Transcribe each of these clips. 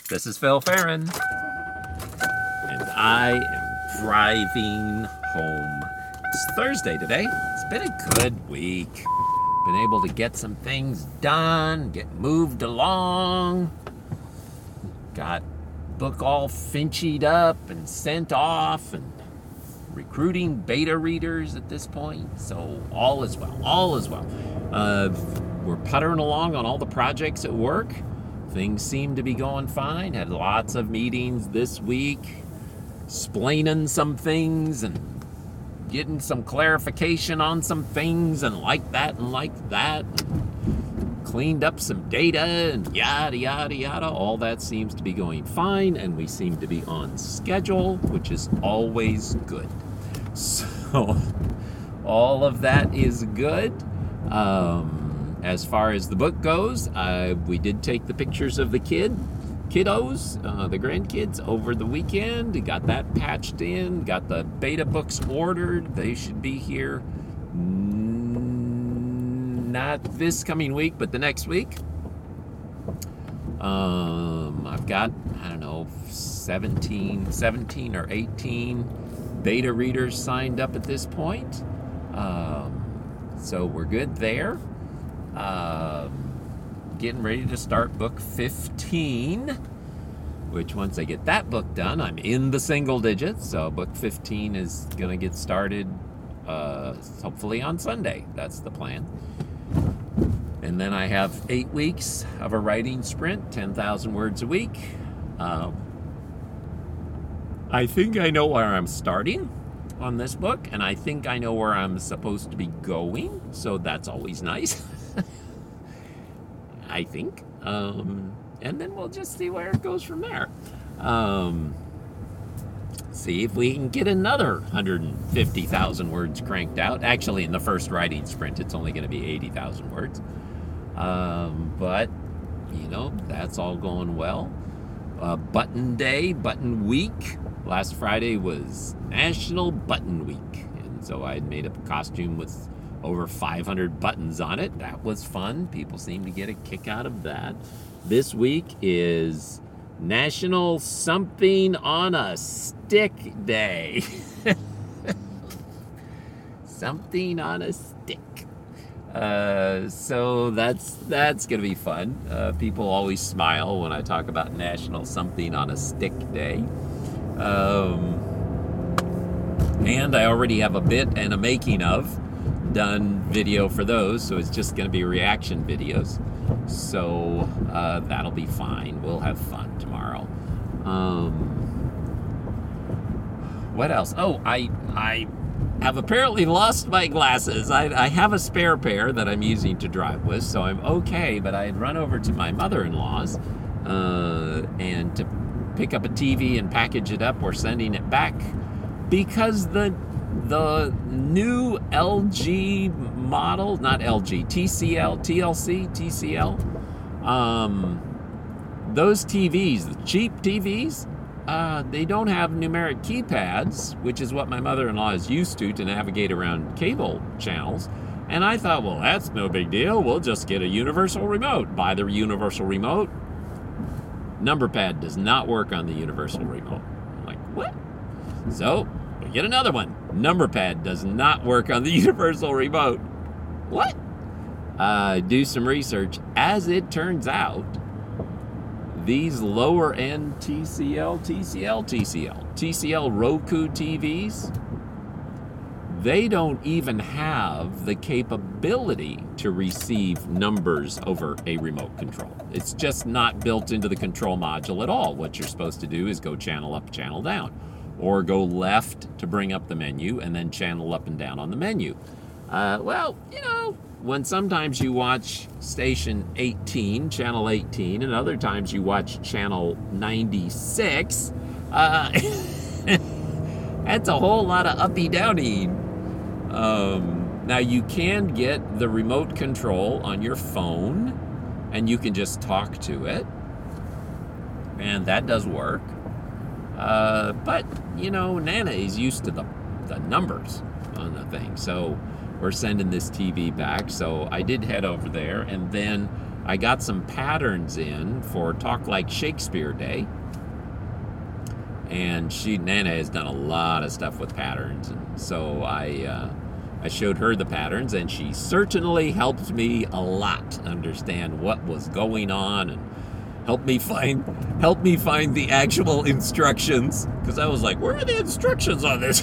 This is Phil Farron, and I am driving home. It's Thursday today. It's been a good week. Been able to get some things done, get moved along. Got book all finched up and sent off, and recruiting beta readers at this point. So all is well. All is well. We're puttering along on all the projects at work. Things seem to be going fine. Had lots of meetings this week, splaining some things and getting some clarification on some things and like that. Cleaned up some data and yada, yada, yada. All that seems to be going fine, and we seem to be on schedule, which is always good. So all of that is good. As far as the book goes, we did take the pictures of the kiddos, the grandkids, over the weekend. Got that patched in, got the beta books ordered. They should be here not this coming week, but the next week. I've got, 17 or 18 beta readers signed up at this point. So we're good there. Getting ready to start book 15, which once I get that book done, I'm in the single digits. So book 15 is going to get started hopefully on Sunday. That's the plan. And then I have 8 weeks of a writing sprint, 10,000 words a week. I think I know where I'm starting on this book, and I think I know where I'm supposed to be going. So that's always nice. I think. And then we'll just see where it goes from there. See if we can get another 150,000 words cranked out. Actually, in the first writing sprint, it's only going to be 80,000 words. But, that's all going well. Button Day, Button Week. Last Friday was National Button Week. And so I had made up a costume with over 500 buttons on it. That was fun. People seem to get a kick out of that. This week is National Something on a Stick Day. Something on a stick. So that's going to be fun. People always smile when I talk about National Something on a Stick Day. And I already have a bit and a making of done video for those, so it's just going to be reaction videos. So that'll be fine. We'll have fun tomorrow. What else? Oh, I have apparently lost my glasses. I have a spare pair that I'm using to drive with, so I'm okay, but I had run over to my mother-in-law's and to pick up a TV and package it up. We're sending it back because the new LG model, not LG, TCL, those TVs, the cheap TVs, they don't have numeric keypads, which is what my mother-in-law is used to navigate around cable channels. And I thought, well, that's no big deal. We'll just get a universal remote. Buy the universal remote. Number pad does not work on the universal remote. I'm like, what? So we get another one. Number pad does not work on the universal remote. What? Do some research. As it turns out, these lower end TCL Roku TVs, they don't even have the capability to receive numbers over a remote control. It's just not built into the control module at all. What you're supposed to do is go channel up, channel down, or go left to bring up the menu and then channel up and down on the menu. When sometimes you watch station 18, channel 18, and other times you watch channel 96, that's a whole lot of uppy-downy. Now you can get the remote control on your phone, and you can just talk to it, and that does work. But, Nana is used to the numbers on the thing, so we're sending this TV back. So I did head over there, and then I got some patterns in for Talk Like Shakespeare Day. And Nana has done a lot of stuff with patterns. And so I showed her the patterns, and she certainly helped me a lot understand what was going on and help me find the actual instructions, because I was like, where are the instructions on this?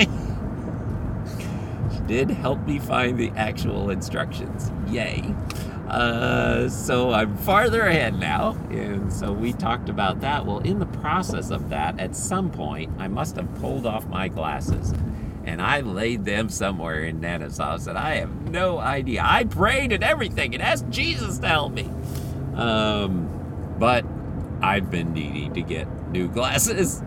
She did help me find the actual instructions. Yay. So I'm farther ahead now, and so we talked about that. Well, in the process of that, at some point, I must have pulled off my glasses, and I laid them somewhere in Nana's house, and I have no idea. I prayed and everything and asked Jesus to help me. But I've been needing to get new glasses.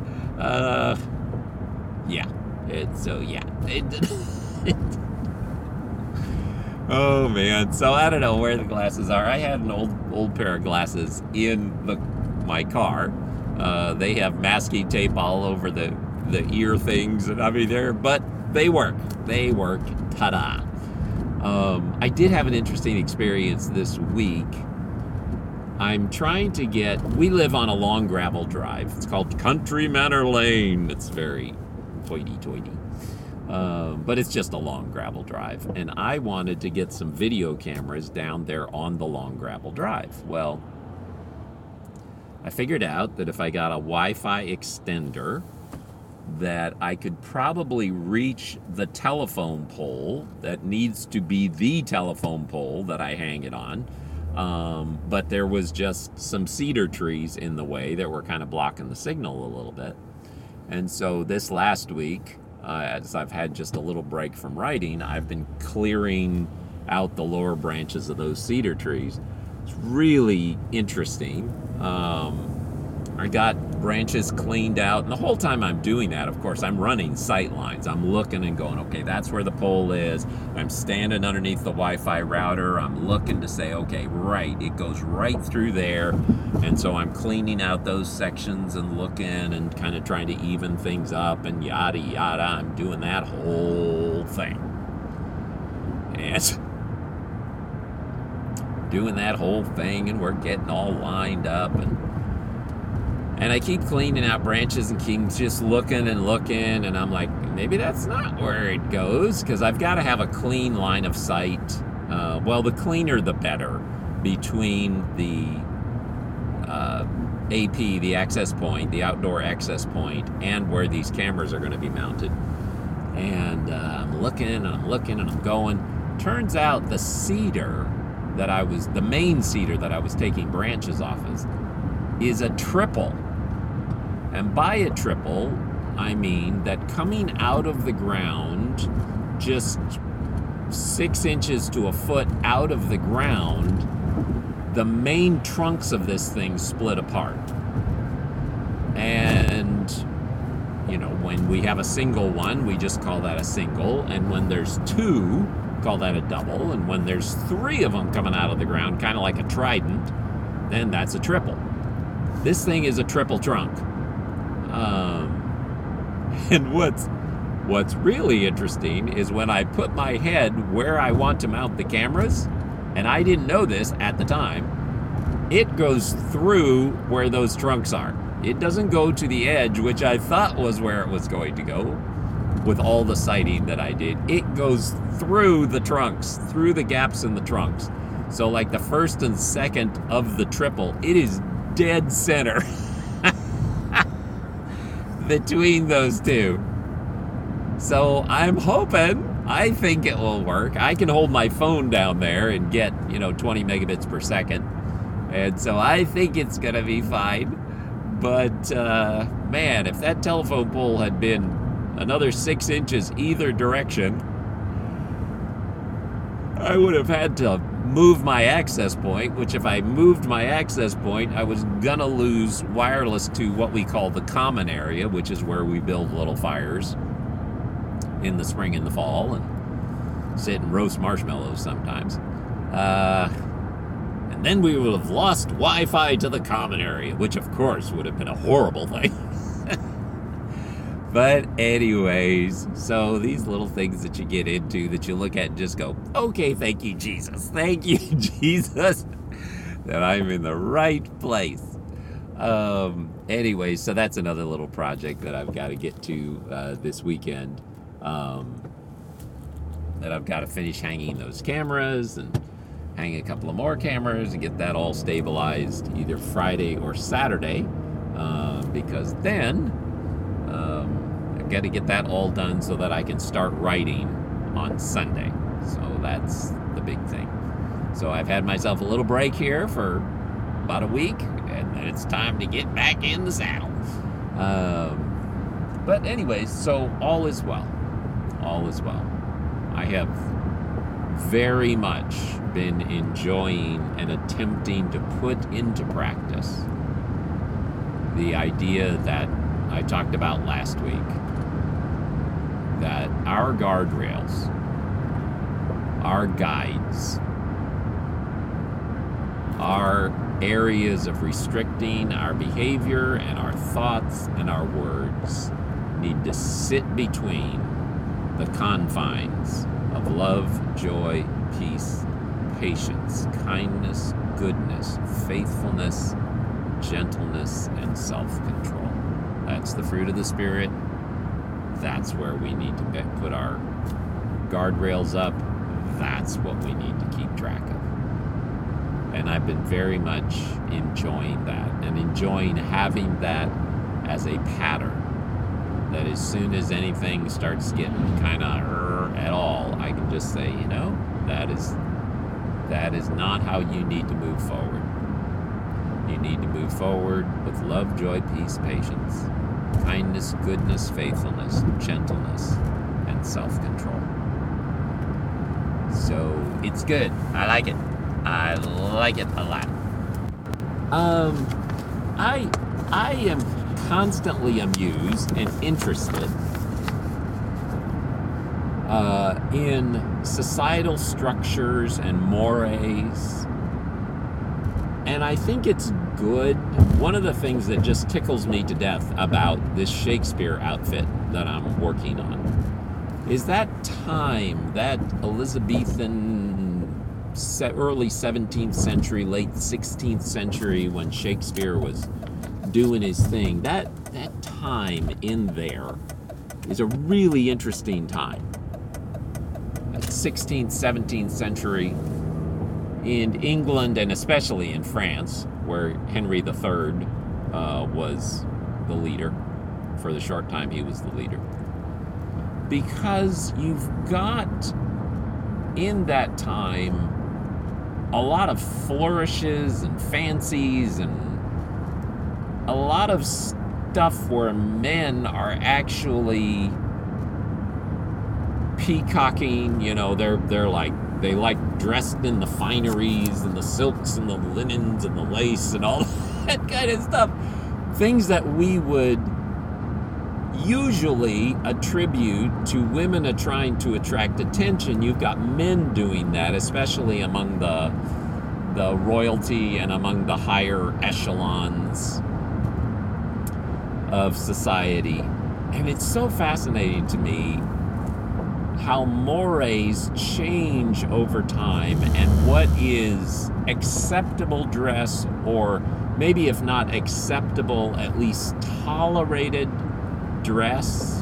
Oh man, so I don't know where the glasses are. I had an old pair of glasses in my car. They have masking tape all over the ear things, and I mean but they work. They work. Ta-da! I did have an interesting experience this week. I'm trying to we live on a long gravel drive. It's called Country Manor Lane. It's very hoity-toity. But it's just a long gravel drive. And I wanted to get some video cameras down there on the long gravel drive. Well, I figured out that if I got a Wi-Fi extender, that I could probably reach the telephone pole that needs to be the telephone pole that I hang it on. But there was just some cedar trees in the way that were kind of blocking the signal a little bit. And so this last week, as I've had just a little break from writing, I've been clearing out the lower branches of those cedar trees. It's really interesting. I got branches cleaned out, and the whole time I'm doing that, of course, I'm running sight lines. I'm looking and going, okay, that's where the pole is. I'm standing underneath the Wi-Fi router. I'm looking to say, okay, right, it goes right through there. And so I'm cleaning out those sections and looking and kind of trying to even things up and yada, yada. I'm doing that whole thing. And doing that whole thing, and we're getting all lined up, and I keep cleaning out branches and keep just looking, and I'm like, maybe that's not where it goes, because I've got to have a clean line of sight. Well, the cleaner the better, between the AP, the access point, the outdoor access point, and where these cameras are going to be mounted. And I'm looking, and I'm going. Turns out the main cedar that I was taking branches off is a triple. And by a triple, I mean that coming out of the ground, just 6 inches to a foot out of the ground, the main trunks of this thing split apart. And, when we have a single one, we just call that a single. And when there's two, call that a double. And when there's 3 of them coming out of the ground, kind of like a trident, then that's a triple. This thing is a triple trunk. And what's really interesting is when I put my head where I want to mount the cameras, and I didn't know this at the time, it goes through where those trunks are. It doesn't go to the edge, which I thought was where it was going to go with all the sighting that I did. It goes through the trunks, through the gaps in the trunks. So like the first and second of the triple, it is dead center between those two. So I'm hoping, I think it will work. I can hold my phone down there and get, 20 megabits per second. And so I think it's going to be fine. But, man, if that telephone pole had been another 6 inches either direction, I would have had to move my access point, which if I moved my access point, I was gonna lose wireless to what we call the common area, which is where we build little fires in the spring and the fall and sit and roast marshmallows sometimes. And then we would have lost Wi-Fi to the common area, which of course would have been a horrible thing. But anyways, so these little things that you get into that you look at and just go, okay, thank you, Jesus. Thank you, Jesus. that I'm in the right place. Anyway, so that's another little project that I've got to get to this weekend. That I've got to finish hanging those cameras and hang a couple of more cameras and get that all stabilized either Friday or Saturday, because then I've got to get that all done so that I can start writing on Sunday. So that's the big thing. So I've had myself a little break here for about a week, and then it's time to get back in the saddle. But anyways, so all is well. All is well. I have very much been enjoying and attempting to put into practice the idea that I talked about last week, that our guardrails, our guides, our areas of restricting our behavior and our thoughts and our words need to sit between the confines of love, joy, peace, patience, kindness, goodness, faithfulness, gentleness, and self-control. That's the fruit of the Spirit. That's where we need to put our guardrails up. That's what we need to keep track of. And I've been very much enjoying that, and enjoying having that as a pattern. That as soon as anything starts getting kind of at all, I can just say, that is not how you need to move forward. You need to move forward with love, joy, peace, patience, kindness, goodness, faithfulness, gentleness, and self-control. So it's good. I like it. I like it a lot. I am constantly amused and interested in societal structures and mores, and I think it's good. One of the things that just tickles me to death about this Shakespeare outfit that I'm working on is that time, that Elizabethan, early 17th century, late 16th century, when Shakespeare was doing his thing. That time in there is a really interesting time. 16th, 17th century in England, and especially in France, where Henry III was the leader. For the short time he was the leader. Because you've got, in that time, a lot of flourishes and fancies and a lot of stuff where men are actually peacocking, they like dressed in the fineries and the silks and the linens and the lace and all that kind of stuff. Things that we would usually attribute to women trying to attract attention. You've got men doing that, especially among the royalty and among the higher echelons of society. And it's so fascinating to me how mores change over time, and what is acceptable dress, or maybe if not acceptable, at least tolerated dress,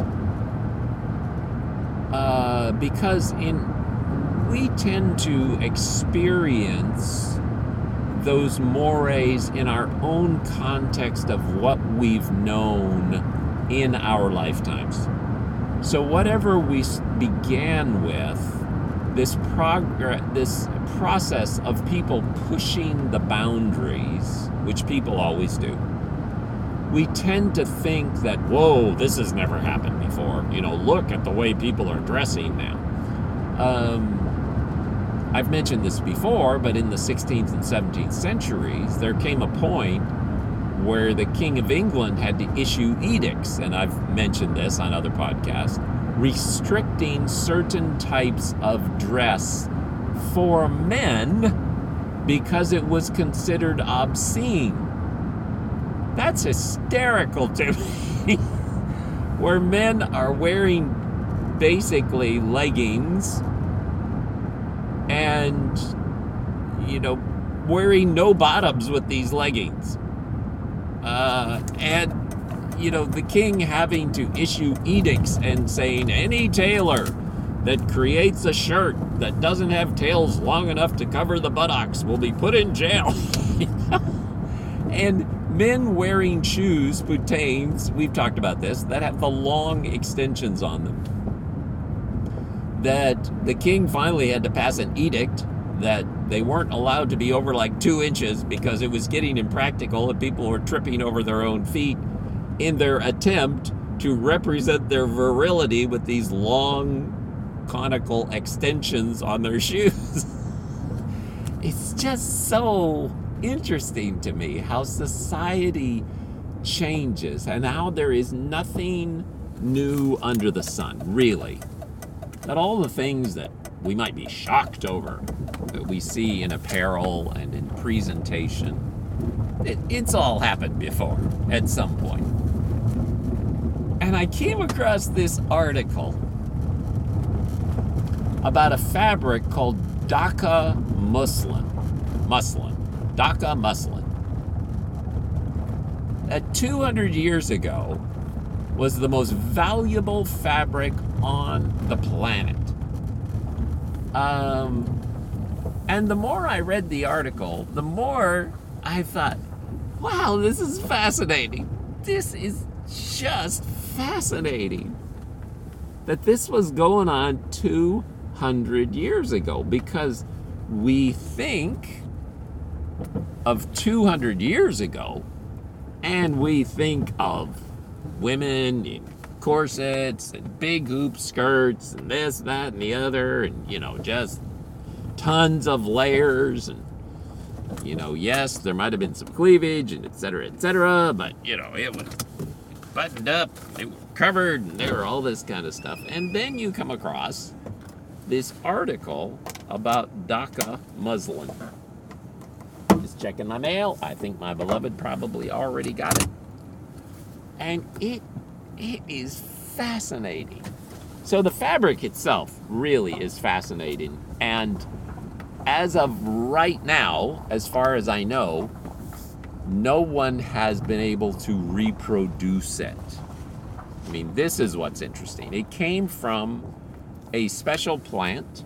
because we tend to experience those mores in our own context of what we've known in our lifetimes. So whatever we began with, this process of people pushing the boundaries, which people always do, we tend to think that, whoa, this has never happened before. Look at the way people are dressing now. I've mentioned this before, but in the 16th and 17th centuries, there came a point where the King of England had to issue edicts, and I've mentioned this on other podcasts, restricting certain types of dress for men because it was considered obscene. That's hysterical to me. Where men are wearing basically leggings and, wearing no bottoms with these leggings. And, the king having to issue edicts and saying any tailor that creates a shirt that doesn't have tails long enough to cover the buttocks will be put in jail. And men wearing shoes, boutains, we've talked about this, that have the long extensions on them. That the king finally had to pass an edict that they weren't allowed to be over like 2 inches because it was getting impractical and people were tripping over their own feet in their attempt to represent their virility with these long conical extensions on their shoes. It's just so interesting to me how society changes and how there is nothing new under the sun, really. That all the things that we might be shocked over that we see in apparel and in presentation, it's all happened before at some point. And I came across this article about a fabric called Dhaka muslin. Dhaka muslin. That 200 years ago was the most valuable fabric on the planet. And the more I read the article, the more I thought, wow, this is fascinating. This is just fascinating. That this was going on 200 years ago, because we think of 200 years ago and we think of women in corsets and big hoop skirts and this, that, and the other, and, just tons of layers. And, yes, there might have been some cleavage and et cetera, but, it was buttoned up, they were covered, and there were all this kind of stuff. And then you come across this article about Dhaka muslin. Just checking my mail. I think my beloved probably already got it. And it is fascinating. So the fabric itself really is fascinating. And as of right now, as far as I know, no one has been able to reproduce it. I mean, this is what's interesting. It came from a special plant.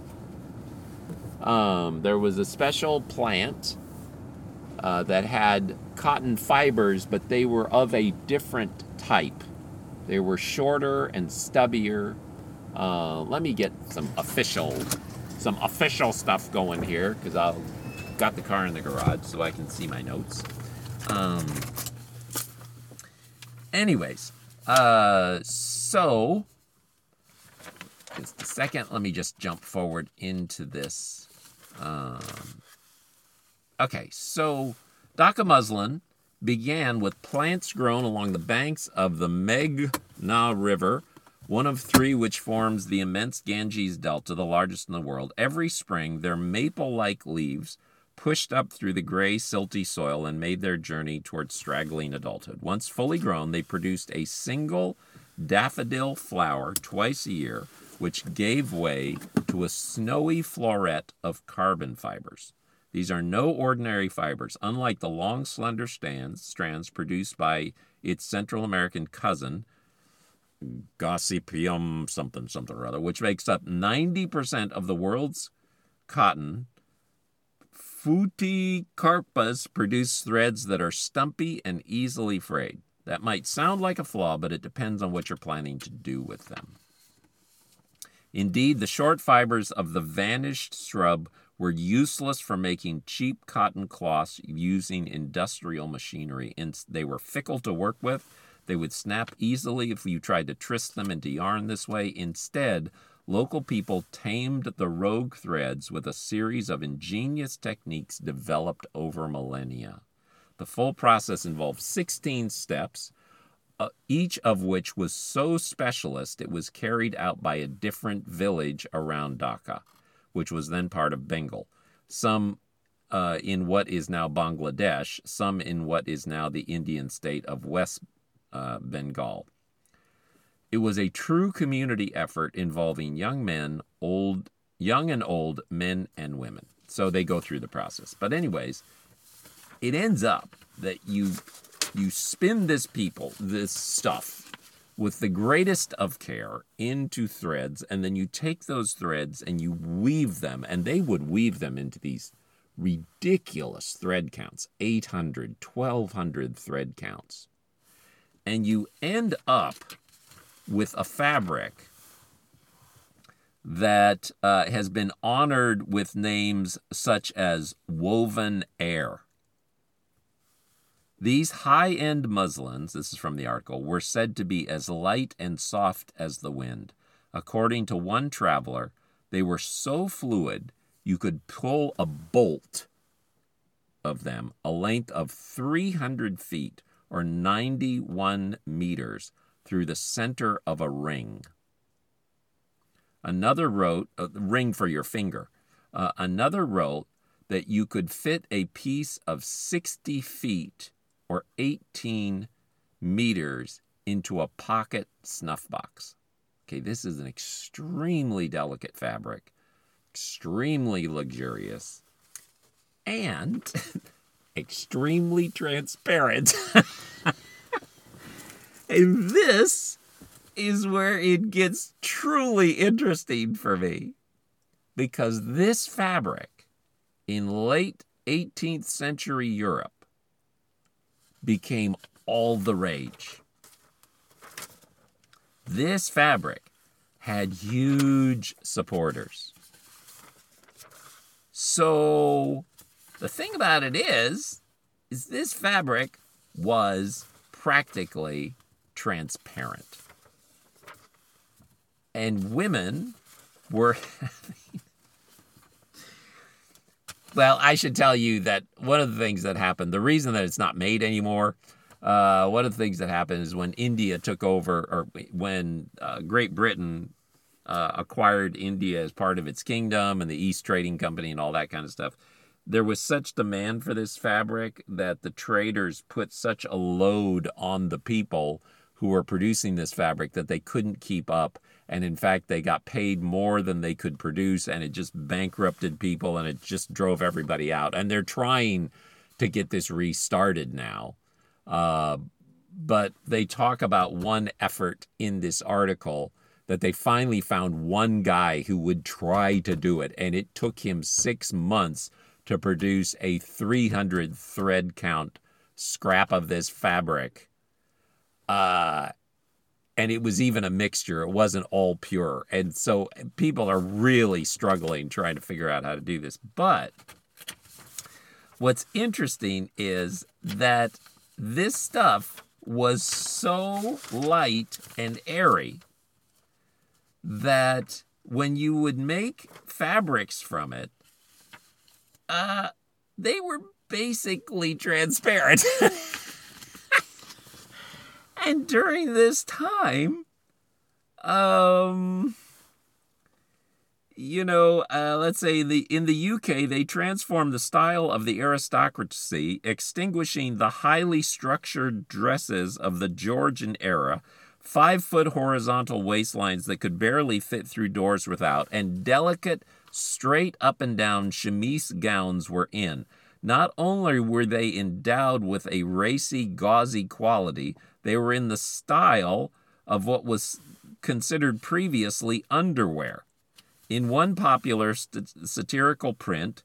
There was a special plant that had cotton fibers, but they were of a different type. They were shorter and stubbier. Let me get some official stuff going here, because I've got the car in the garage so I can see my notes. Anyways, so just a second. Let me just jump forward into this. Okay, so Dhaka muslin began with plants grown along the banks of the Meghna River, one of 3 which forms the immense Ganges Delta, the largest in the world. Every spring, their maple-like leaves pushed up through the gray, silty soil and made their journey towards straggling adulthood. Once fully grown, they produced a single daffodil flower twice a year, which gave way to a snowy floret of carbon fibers. These are no ordinary fibers. Unlike the long, slender strands produced by its Central American cousin, Gossypium something or other, which makes up 90% of the world's cotton, Phytocarpus produce threads that are stumpy and easily frayed. That might sound like a flaw, but it depends on what you're planning to do with them. Indeed, the short fibers of the vanished shrub were useless for making cheap cotton cloths using industrial machinery. They were fickle to work with. They would snap easily if you tried to twist them into yarn this way. Instead, local people tamed the rogue threads with a series of ingenious techniques developed over millennia. The full process involved 16 steps, each of which was so specialist it was carried out by a different village around Dhaka, which was then part of Bengal. Some in what is now Bangladesh, some in what is now the Indian state of West Bengal. It was a true community effort involving young and old, men and women. So they go through the process. But anyways, it ends up that you spin this stuff with the greatest of care into threads, and then you take those threads and you weave them, and they would weave them into these ridiculous thread counts, 800, 1,200 thread counts. And you end up with a fabric that has been honored with names such as Woven Air. These high-end muslins, this is from the article, were said to be as light and soft as the wind. According to one traveler, they were so fluid you could pull a bolt of them a length of 300 feet or 91 meters through the center of a ring. Another wrote, a ring for your finger. Another wrote that you could fit a piece of 60 feet or 18 meters into a pocket snuff box. Okay, this is an extremely delicate fabric, extremely luxurious, and extremely transparent. And this is where it gets truly interesting for me, because this fabric in late 18th century Europe became all the rage. This fabric had huge supporters. So the thing about it is this fabric was practically transparent. And women were well, I should tell you that one of the things that happened, the reason that it's not made anymore, one of the things that happened is when India took over, or when Great Britain acquired India as part of its kingdom and the East Trading Company and all that kind of stuff, there was such demand for this fabric that the traders put such a load on the people who were producing this fabric that they couldn't keep up. And in fact, they got paid more than they could produce, and it just bankrupted people, and it just drove everybody out. And they're trying to get this restarted now. But they talk about one effort in this article that they finally found one guy who would try to do it, and it took him 6 months to produce a 300 thread count scrap of this fabric. And it was even a mixture. It wasn't all pure. And so people are really struggling trying to figure out how to do this. But what's interesting is that this stuff was so light and airy that when you would make fabrics from it, they were basically transparent. And during this time, let's say in the UK, they transformed the style of the aristocracy, extinguishing the highly structured dresses of the Georgian era, 5-foot horizontal waistlines that could barely fit through doors without, and delicate, straight up and down chemise gowns were in. Not only were they endowed with a racy, gauzy quality, they were in the style of what was considered previously underwear. In one popular satirical print,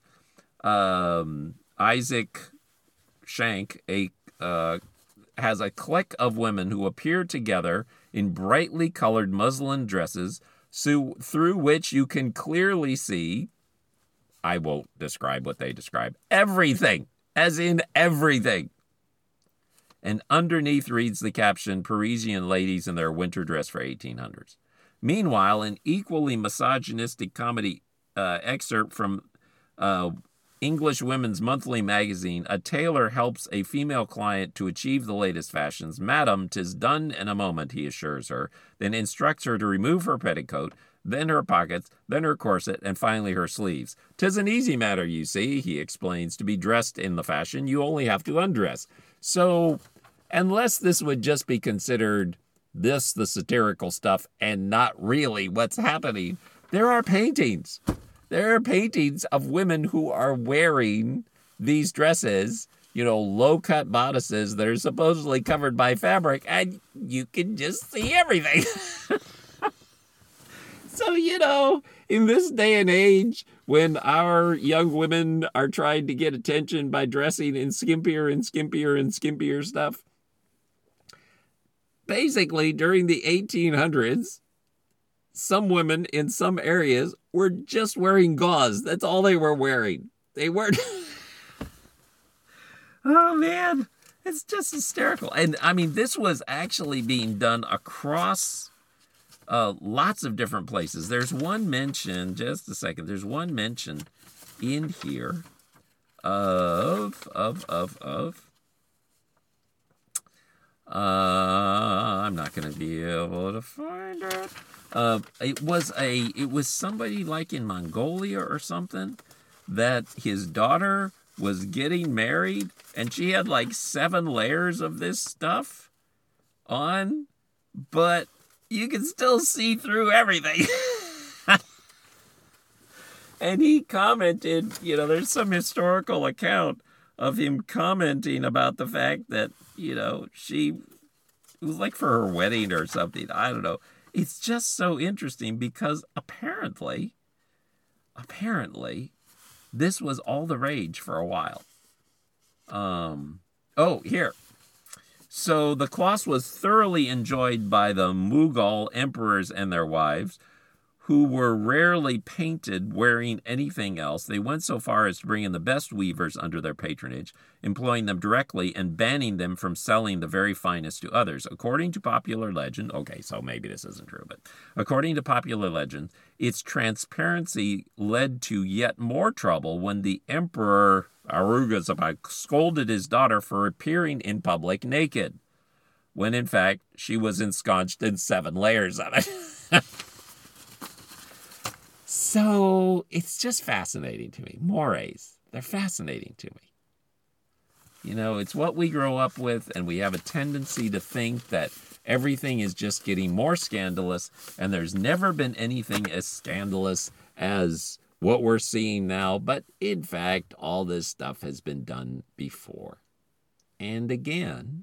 Isaac Shank has a clique of women who appear together in brightly colored muslin dresses, through which you can clearly see, I won't describe what they describe, everything, as in everything. And underneath reads the caption, Parisian ladies in their winter dress for 1800s. Meanwhile, an equally misogynistic comedy excerpt from English Women's Monthly magazine, a tailor helps a female client to achieve the latest fashions. Madam, 'tis done in a moment, he assures her, then instructs her to remove her petticoat, then her pockets, then her corset, and finally her sleeves. 'Tis an easy matter, you see, he explains. To be dressed in the fashion, you only have to undress. So, unless this would just be considered the satirical stuff, and not really what's happening, there are paintings There are paintings of women who are wearing these dresses, low-cut bodices that are supposedly covered by fabric, and you can just see everything. So, in this day and age, when our young women are trying to get attention by dressing in skimpier and skimpier and skimpier stuff, basically, during the 1800s, some women in some areas were just wearing gauze. That's all they were wearing. They weren't... Oh, man. It's just hysterical. And, this was actually being done across lots of different places. There's one mention, just a second, there's one mention in here of I'm not going to be able to find it. It was somebody like in Mongolia or something that his daughter was getting married and she had like 7 layers of this stuff on, but you can still see through everything. And he commented, there's some historical account of him commenting about the fact that, it was like for her wedding or something. I don't know. It's just so interesting because apparently, this was all the rage for a while. Here. So the cross was thoroughly enjoyed by the Mughal emperors and their wives, who were rarely painted wearing anything else. They went so far as to bring in the best weavers under their patronage, employing them directly and banning them from selling the very finest to others. According to popular legend, okay, so maybe this isn't true, but according to popular legend, its transparency led to yet more trouble when the emperor Aurangzeb scolded his daughter for appearing in public naked, when in fact she was ensconced in 7 layers of it. So it's just fascinating to me. Mores, they're fascinating to me. It's what we grow up with, and we have a tendency to think that everything is just getting more scandalous, and there's never been anything as scandalous as what we're seeing now. But in fact, all this stuff has been done before. And again,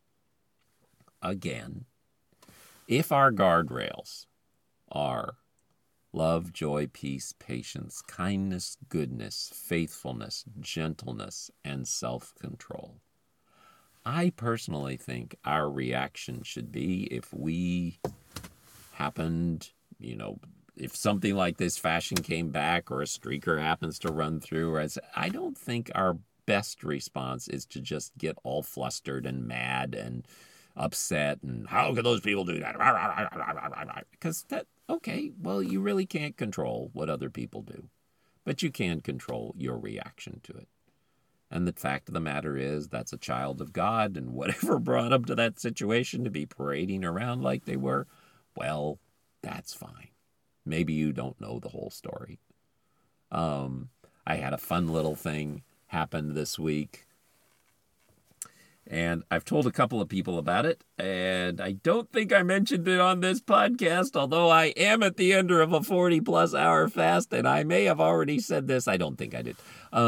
if our guardrails are love, joy, peace, patience, kindness, goodness, faithfulness, gentleness, and self-control, I personally think our reaction should be if we happened, if something like this fashion came back or a streaker happens to run through, I don't think our best response is to just get all flustered and mad and upset and how could those people do that? Because okay, well, you really can't control what other people do, but you can control your reaction to it. And the fact of the matter is that's a child of God, and whatever brought them to that situation to be parading around like they were, well, that's fine. Maybe you don't know the whole story. I had a fun little thing happen this week, and I've told a couple of people about it, and I don't think I mentioned it on this podcast, although I am at the end of a 40-plus hour fast, and I may have already said this. I don't think I did.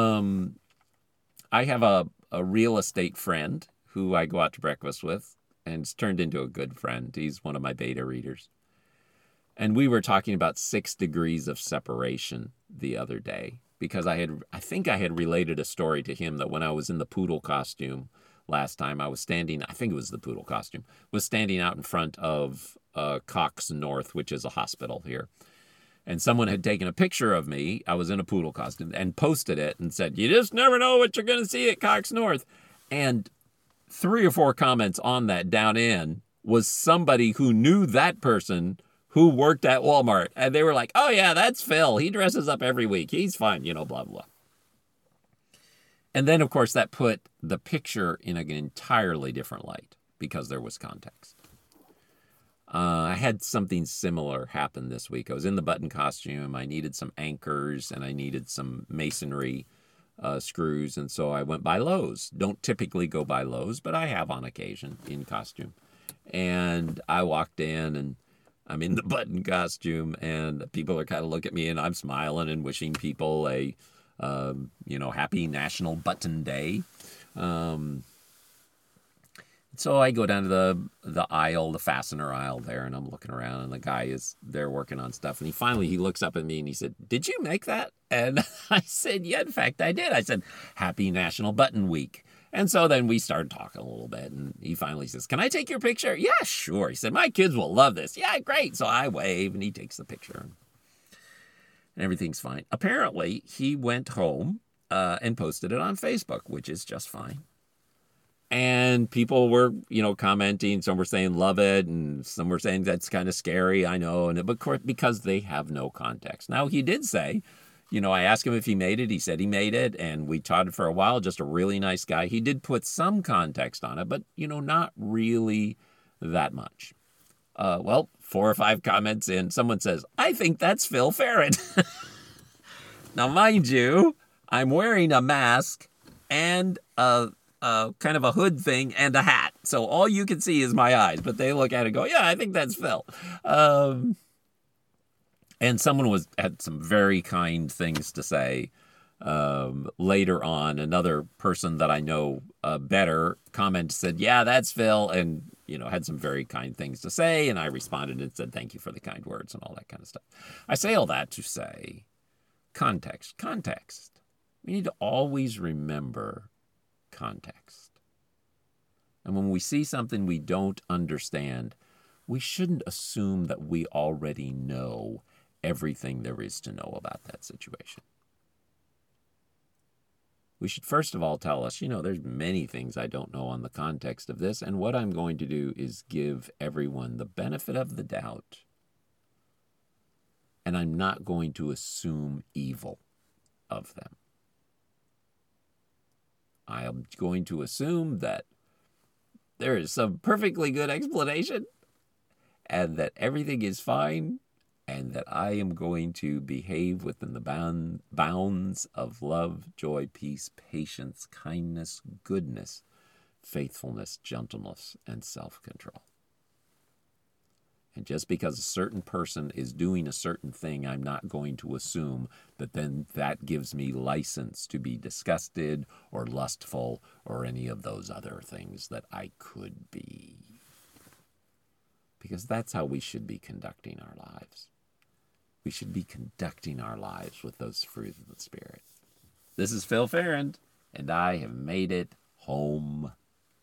I have a real estate friend who I go out to breakfast with, and it's turned into a good friend. He's one of my beta readers. And we were talking about 6 degrees of separation the other day, because I think I had related a story to him that when I was in the poodle costume last time, I was standing, I think it was the poodle costume, was standing out in front of Cox North, which is a hospital here. And someone had taken a picture of me, I was in a poodle costume, and posted it and said, you just never know what you're going to see at Cox North. And 3 or 4 comments on that down in was somebody who knew that person who worked at Walmart. And they were like, oh yeah, that's Phil. He dresses up every week. He's fine, blah, blah. And then, of course, that put the picture in an entirely different light because there was context. I had something similar happen this week. I was in the button costume. I needed some anchors and I needed some masonry screws. And so I went by Lowe's. Don't typically go by Lowe's, but I have on occasion in costume. And I walked in and I'm in the button costume, and people are kind of looking at me, and I'm smiling and wishing people a, happy National Button Day. So I go down to the aisle, the fastener aisle there, and I'm looking around, and the guy is there working on stuff. And he looks up at me and he said, "Did you make that?" And I said, "Yeah, in fact, I did." I said, "Happy National Button Week." And so then we started talking a little bit, and he finally says, "Can I take your picture?" "Yeah, sure." He said, "My kids will love this." "Yeah, great." So I wave, and he takes the picture, and everything's fine. Apparently, he went home and posted it on Facebook, which is just fine. And people were, commenting. Some were saying love it, and some were saying that's kind of scary. I know, but because they have no context. Now he did say, I asked him if he made it. He said he made it, and we chatted for a while. Just a really nice guy. He did put some context on it, but not really that much. 4 or 5 comments in, someone says, "I think that's Phil Ferret." Now, mind you, I'm wearing a mask and kind of a hood thing and a hat. So all you can see is my eyes, but they look at it and go, "Yeah, I think that's Phil." And someone had some very kind things to say. Later on, another person that I know better said, "Yeah, that's Phil," and had some very kind things to say. And I responded and said, "Thank you for the kind words," and all that kind of stuff. I say all that to say, context. We need to always remember context. And when we see something we don't understand, we shouldn't assume that we already know everything there is to know about that situation. We should first of all tell us, there's many things I don't know on the context of this, and what I'm going to do is give everyone the benefit of the doubt, and I'm not going to assume evil of them. I am going to assume that there is some perfectly good explanation and that everything is fine and that I am going to behave within the bounds of love, joy, peace, patience, kindness, goodness, faithfulness, gentleness, and self-control. And just because a certain person is doing a certain thing, I'm not going to assume that then that gives me license to be disgusted or lustful or any of those other things that I could be. Because that's how we should be conducting our lives. We should be conducting our lives with those fruits of the Spirit. This is Phil Ferrand, and I have made it home.